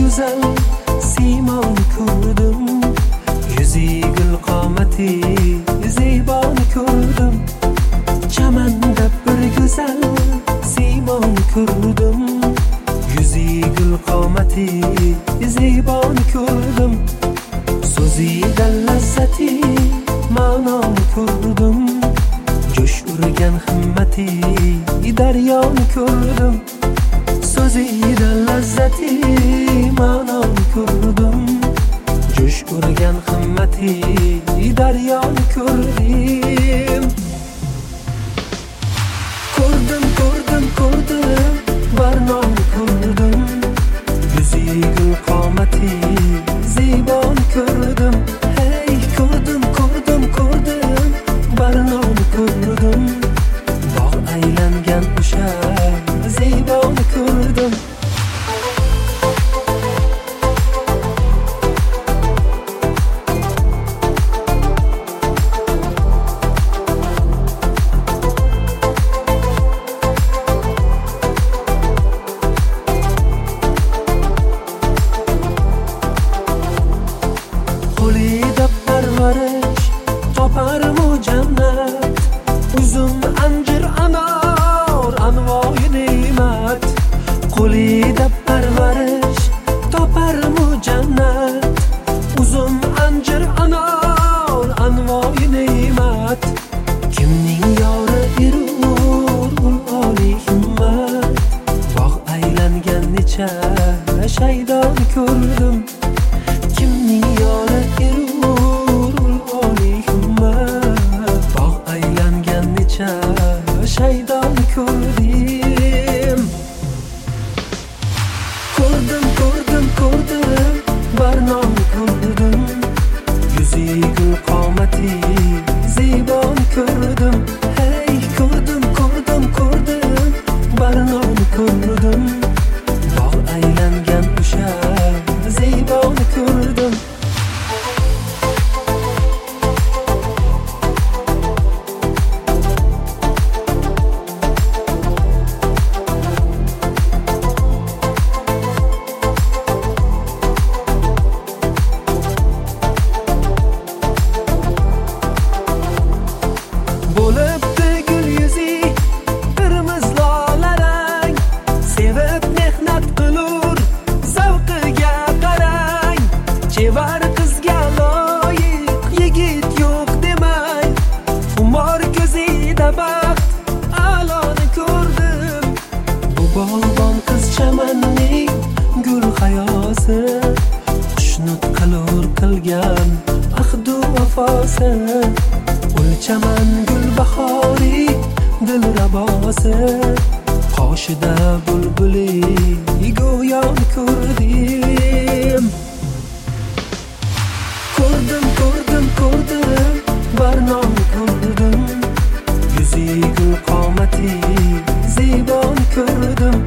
güzel simon ko'rdim, yuzi gul qomati zebon ko'rdim. Chamanda bir güzel simon ko'rdim, yuzi gul qomati zebon ko'rdim. So'zida lazzati ma'non ko'rdim, jo'sh urgan himmati daryoni ko'rdim. So'zida lazzati ma'non ko'rdim, jo'sh urgan himmati daryoni ko'rdim. Ko'rdim barnon ko'rdim, yuzi gul qomati zebon ko'rdim. Hey ko'rdim barnon ko'rdim, bog' aylangan o'sha zebon ko'rdim. Qo'lida parvarish toparmu jannat, uzum anjir anor anvoyi ne'mat. Qo'lida parvarish toparmu jannat, uzum anjir anor anvoyi ne'mat. Kimning yori erur ul oliy himmat, bog' aylangan necha shaydon ko'rdim. Kimning yori erur ul oliy himmat, bog' aylangan necha shaydon ko'rdim. Ko'rdim barnon ko'rdim, yuzi gul qomati zebon ko'rdim. Hey ko'rdim barnon ko'rdim, bog' aylangan o'sha zebon ko'rdim. Bo'libdi gul yuzi qirmiz lolarang, sevib mehnat qilur zavqiga qarang. Chevar qizga loyiq yigit yo'q demang, xumor ko'zida baxt a'loni ko'rdim. Bu bog'bon qiz chamanning gul hayosi, xushnud qilur qilgan ahdu vafosi. O'lchaman gul bahori dil rabosi, qoshida bulbuli go'yon ko'rdim. Ko'rdim barnon ko'rdim, yuzi gul qomati zebon ko'rdim.